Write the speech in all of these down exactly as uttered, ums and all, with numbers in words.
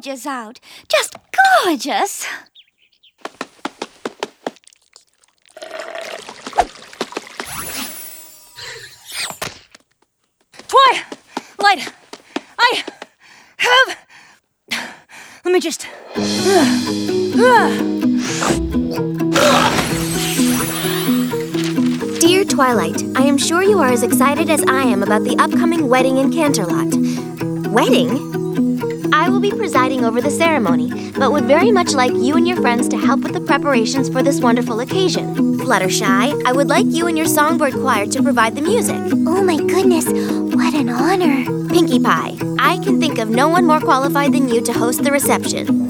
gorgeous out. Just gorgeous. Twilight, I have... Let me just... Dear Twilight, I am sure you are as excited as I am about the upcoming wedding in Canterlot. Wedding? I will be presiding over the ceremony, but would very much like you and your friends to help with the preparations for this wonderful occasion. Fluttershy, I would like you and your songbird choir to provide the music. Oh my goodness, what an honor. Pinkie Pie, I can think of no one more qualified than you to host the reception.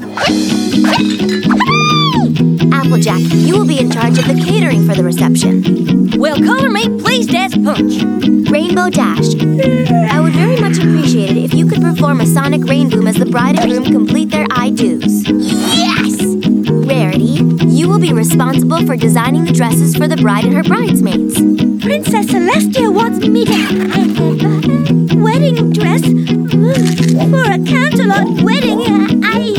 Applejack, you will be in charge of the catering for the reception. Well, color me pleased as punch. Rainbow Dash, I would very much appreciate it if you could perform a sonic rain boom as the bride and groom complete their I-do's. Yes! Rarity, you will be responsible for designing the dresses for the bride and her bridesmaids. Princess Celestia wants me to have a wedding dress for a Canterlot wedding. I,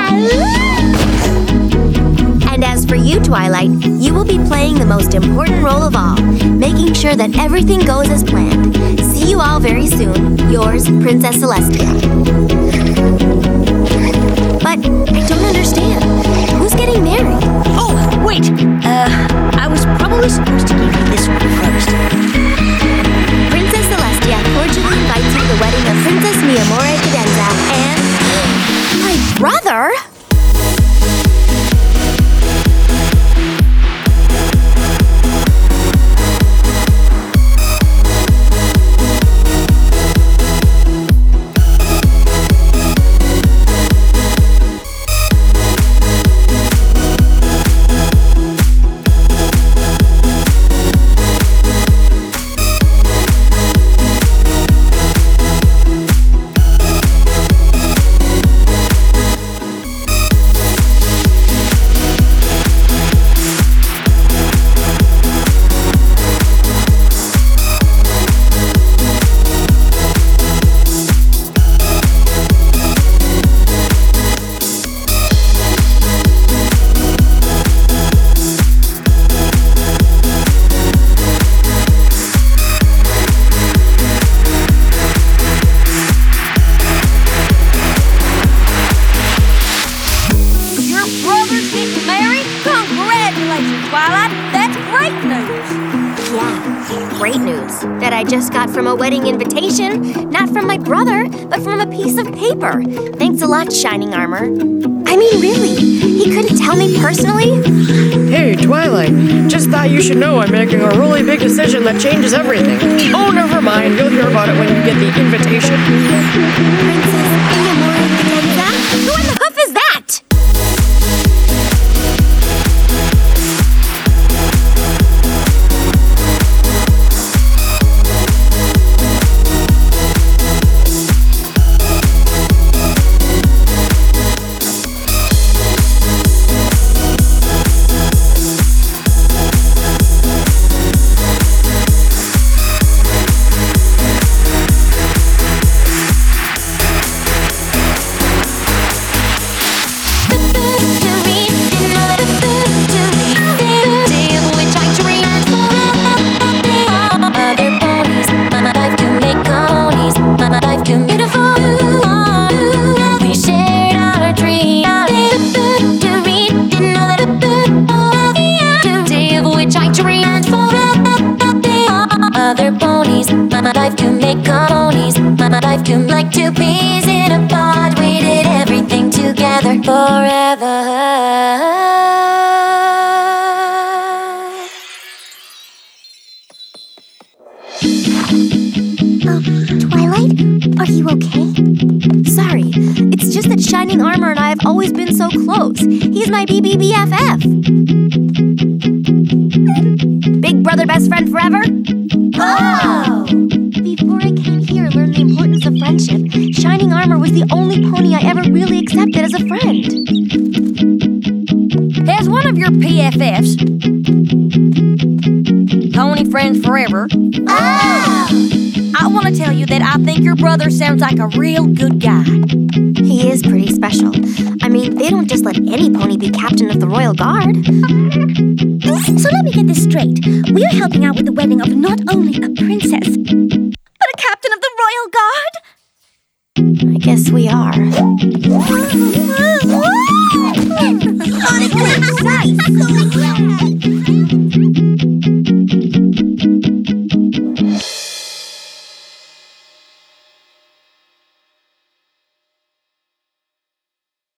uh... And as for you, Twilight, you will be playing the most important role of all, making sure that everything goes as planned. See you all very soon. Yours, Princess Celestia. But I don't understand. Who's getting married? Oh, wait. Uh, I was probably supposed to give you this one first. Princess Celestia cordially invites you to the wedding of Princess Miamore Cadenza and... my brother? Just got from a wedding invitation, not from my brother, but from a piece of paper. Thanks a lot, Shining Armor. I mean, really, he couldn't tell me personally? Hey, Twilight, just thought you should know I'm making a really big decision that changes everything. Oh, never mind, you'll hear about it when you get the invitation. Princess Miamore Cadenza? Who in the hoof is that? Always been so close. He's my B B B F F. Big brother, best friend forever? Oh! Before I came here, learned the importance of friendship. Shining Armor was the only pony I ever really accepted as a friend. As one of your P F Fs, pony friends forever. Oh! I want to tell you that I think your brother sounds like a real good guy. He is pretty special. I mean, they don't just let any pony be captain of the Royal Guard. So let me get this straight. We're helping out with the wedding of not only a princess, but a captain of the Royal Guard? I guess we are. Oh,